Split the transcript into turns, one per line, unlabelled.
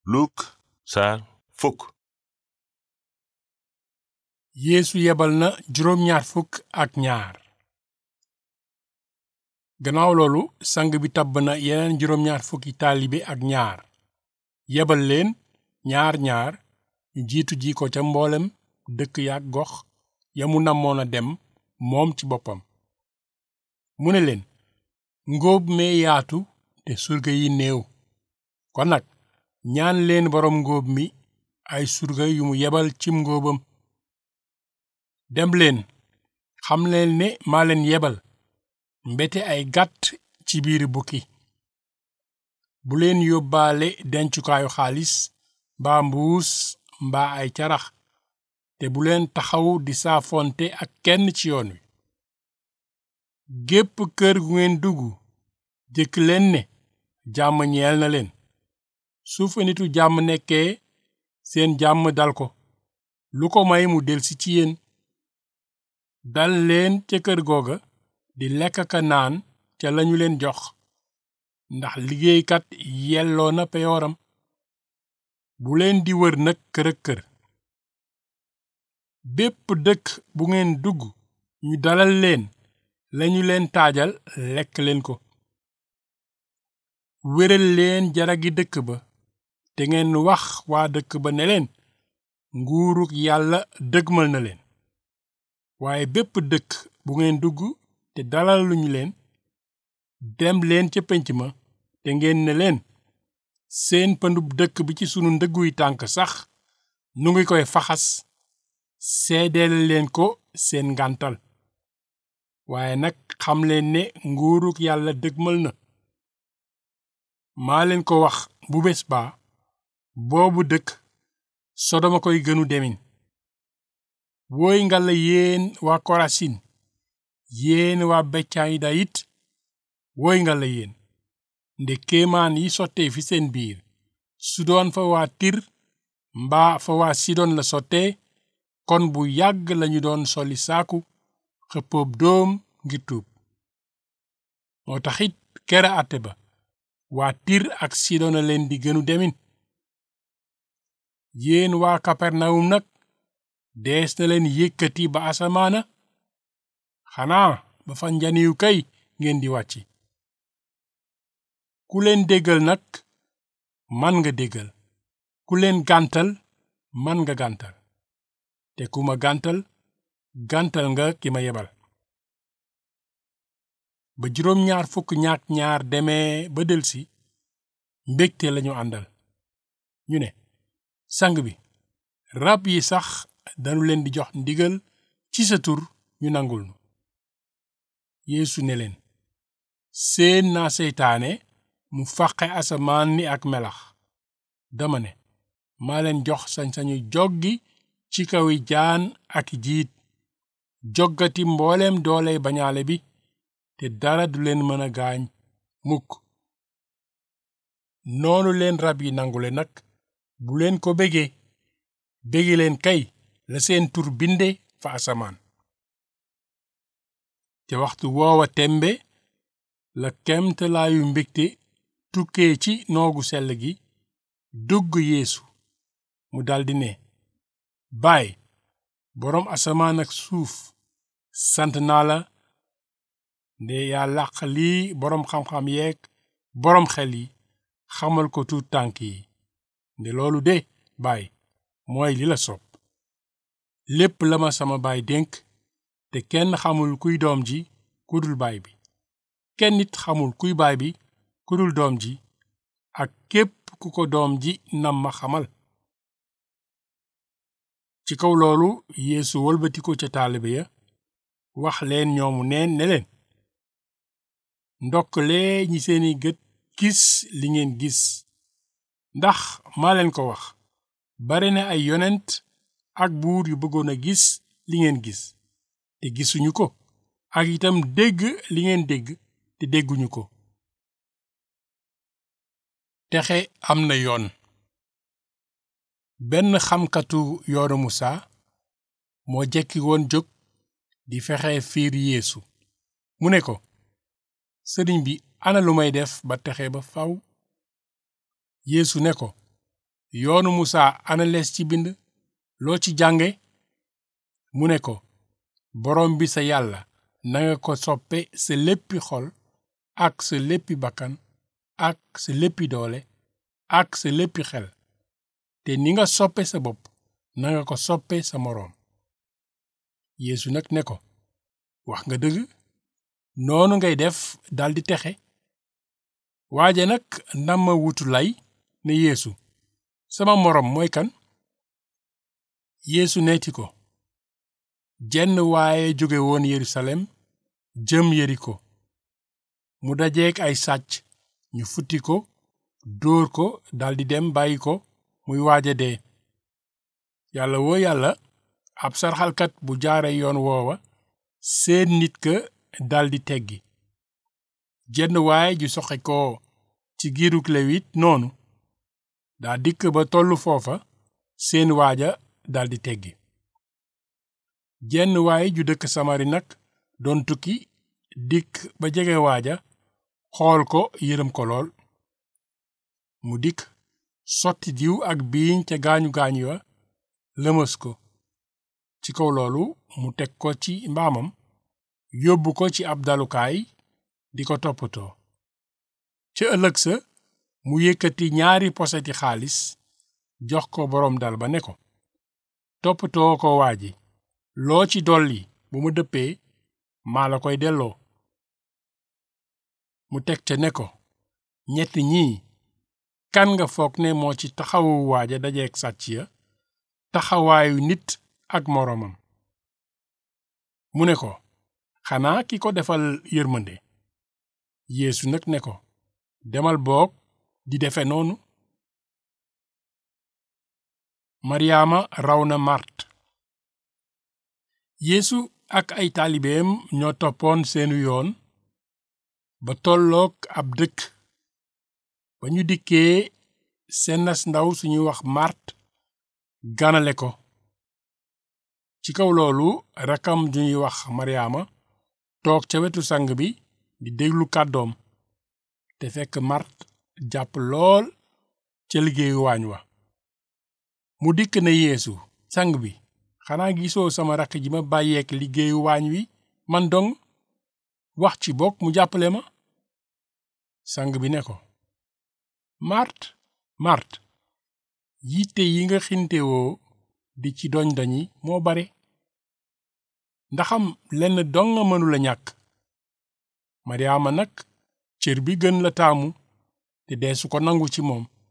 Luk saar fukk.
Yeesu yebal na juróom-ñaar fukk ak ñaar. gannaaw loolu sang bi tabb na yeneen juróom-ñaar fukki taalibe ak ñaar yebal leen ñaar ñaar ñu jiitu ji ko ca mboolem dëkk yaak gox ya mu namoon a dem moom ci boppam. mu ne leen, ngóob mee yaatu te surga yi néew, kon nag ñaan leen boroom ngóob mi ay surga yu mu yebal cim ngóobam. dem leen, xam leen ne maa leen yebal mbete ay gàtt ci biir bukki. bu leen yóbbaale dencukaayu xaalis mbaa mbuus mbaa ay carax, te bu leen taxaw di saafonte ak kenn ci yoon wi. gépp kër gu ngeen dugg jëkk leen ne jàmm ñeel na leen. su fa nitu jàmm nekkee, seen jàmm dal ko, lu ko may mu delsi ci yéen. dal leen ca kër googa di lekk ka naan ca lañu leen jox, ndax liggéeykat yelloo na peyooram. bu leen di wër nag kër ak kër. bépp dëkk bu ngeen dugg ñu dalal leen lañu leen taajal lekk leen ko. wéral leen jaragi dëkk ba, te ngeen wax waa dëkk ba ne leen nguuruk yàlla dëgmal na leen. waaye bépp dëkk bu ngeen dugg te dalaluñu leen, dem leen ca pénc ma te ngeen ne leen seen pëndub dëkk bi ci sunu ndëgguy tànk sax nu ngi koy faxas, seedeel leen ko seen ngàntal. waaye nag xam leen ne nguuruk yàlla dëgmal na. maa leen ko wax bu bés baa, boobu dëkk Sodoma koy gënu demin. wooy ngalla yéen waa Korasin, yéen waa Betsayida it wooy ngalla yéen, nde kéemaan yi sottee fi seen biir su doon fa waa Tir mbaa fa waa Sidon la sottee, kon bu yàgg lañu doon soli saaku xëppoob doom ngir tuub. moo taxit kera àtte ba waa Tir ak Sidon a leen di gënu demin. yéen waa Kapernawum nag dees na leen yëkkati ba asamaana, xanaa ba fa njaniw kay ngeen di wàcci. ku leen déggal nag man nga déggal, ku leen gàntal man nga gàntal, te ku ma gàntal gàntal nga ki ma yebal. ba juróom-ñaar fukk ñaak ñaar demee ba delsi, mbégte lañu àndal. ñu ne, sang bi, rab yi sax danu leen di jox ndigal ci sa tur ñu nangul nu. Yeesu ne leen, séen naa seytaane mu fàqe asamaan ni ak melax. dama ne, maa leen jox sañ-sañu joggi ci kawi jaan ak jiit, joggati mbooleem dooley bañaale bi, te dara du leen mën a gaañ mukk. noonu leen rab yi nangule nag, bu leen ko bégee, bége leen kay la seen tur binde fa asamaan. te waxtu woowa tembe la kemtalaayu mbégte tukkee ci noogu sell gi dugg Yeesu. mu daldi ne, baay, boroom asamaan ak suuf, sant naa la nde yaa làq lii boroom xam-xam yeeg boroom xel yi xamal ko tuut tànk yi. nde loolu de baay mooy li la sopp. lépp la ma sama baay dénk, te kenn xamul kuy doom ji ku dul baay bi, kenn nit xamul kuy baay bi ku dul doom ji, ak képp ku ko doom ji nam ma xamal. ci kaw loolu Yeesu wëlbati ko ca taalibe ya, wax leen ñoomu neen ne leen, ndokkalee ñi seeni gët gis li ngeen gis, ndax maa leen ko wax, bare na ay yonent ak buur yu bëggoon a gis li ngeen gis te gisuñu ko, ak itam dégg li ngeen dégg te dégguñu ko. texe am na yoon. benn xamkatu yoonu Musaa moo jekki woon jóg di fexe fiir Yeesu. mu ne ko, sëriñ bi, ana lu may def ba texe ba faw? Yeesu ne ko, yoonu Musaa ana lees ci bind loo ci jànge mu ne ko boroom bi sa yàlla nanga ko soppe sa léppi xol ak sa léppi bakkan ak sa léppi doole ak sa léppi xel te ni nga soppe sa bopp nanga ko soppe sa moroom Yeesu nag ne ko wax nga dëgg noonu ngay def daldi texe waaje nag nama wutu lay ne Yeesu sama moroom mooy kan Yeesu neeti ko jenn waaye jóge woon Yerusalem jëm Yeriko mu dajeek ay sàcc ñu futti ko dóor ko daldi dem bàyyi ko muy waaja dee yàlla woo yàlla ab sarxalkat bu jaare yoon woowa seen nit ka daldi teggi jenn waaye ju soxe ko ci giirug Lewit noonu daa dikk ba tollu foofa seen waaja daldi teggi jenn waaye ju dëkk Samari nag doon tukki dikk ba jege waaja xool ko yërëm ko lool mu dikk sotti diw ak biiñ ca gaañu wa lëmës ko ci kaw loolu mu teg ko ci mbaamam yóbbu ko ci ab dalukaay di ko toppatoo ca ëllëg sa mu yëkkati 2 poseti xaalis jox ko boroom dal ba ne ko toppatoo ko waa ji loo ci dolli bu ma dëppee maa la koy delloo mu teg ca ne ko ñett ñii kan nga foog ne moo ci taxawu waaja dajeek sàcc ya taxawaayu nit ak moroomam mu ne ko xanaa ki ko defal yërmande Yeesu nag ne ko demal boog di defe noonu Maryaama raw na Màrt Yeesu ak ay taalibeem ñoo toppoon seenu yoon ba tollook ab dëkk ba ñu dikkee seen nas ndaw suñuy wax Màrt ganale ko ci kaw loolu rakkam ju ñuy wax Maryaama toog ca wetu sang bi di déglu kàddoom te fekk Màrt jàpp lool ca liggéeyu waañ wa mu dikk ne Yeesu sang bi xanaa gisoo sama rakk ji ma bàyyeek liggéeyu waañ wi man dong wax ci bokk mu jàppale ma sang bi ne ko Màrt Màrt yitte yi nga xintewoo di ci doñ-doñi moo bare ndaxam lenn dong nga mënula ñàkk Maryaama nag cër bi gën la taamu te deesu ko nangu ci moom